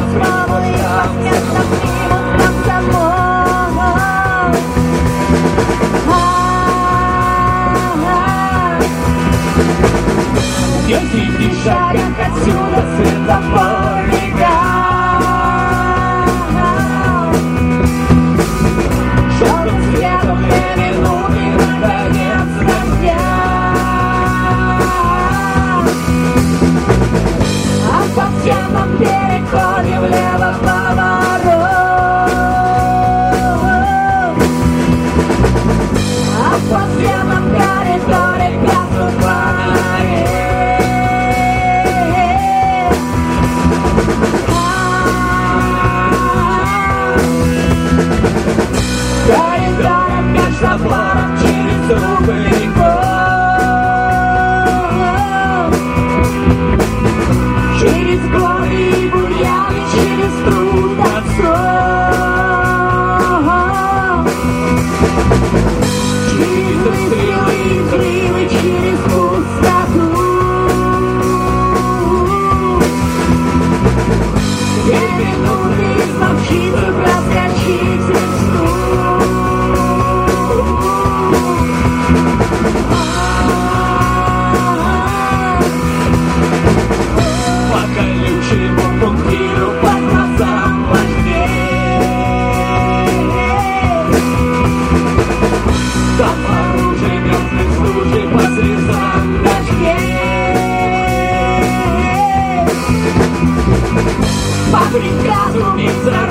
снова и посмертно примут комсомол. Дети шагом отсюда светофор мигал. Желтым светом 2 минуты, наконец, дождя. А по всем переходе влево поворот. А в подземном коридоре гаснут фонари. Коридором меж забором через трубы и через горы и бурьяны, через труд через выстрелы и взрывы, через пустоту. 2 минуты измолчится, проскочить мечту. По колючему пунктиру, Под носом вождей. там оружие мертвых служит по слезам Дождей. По приказу Минздрава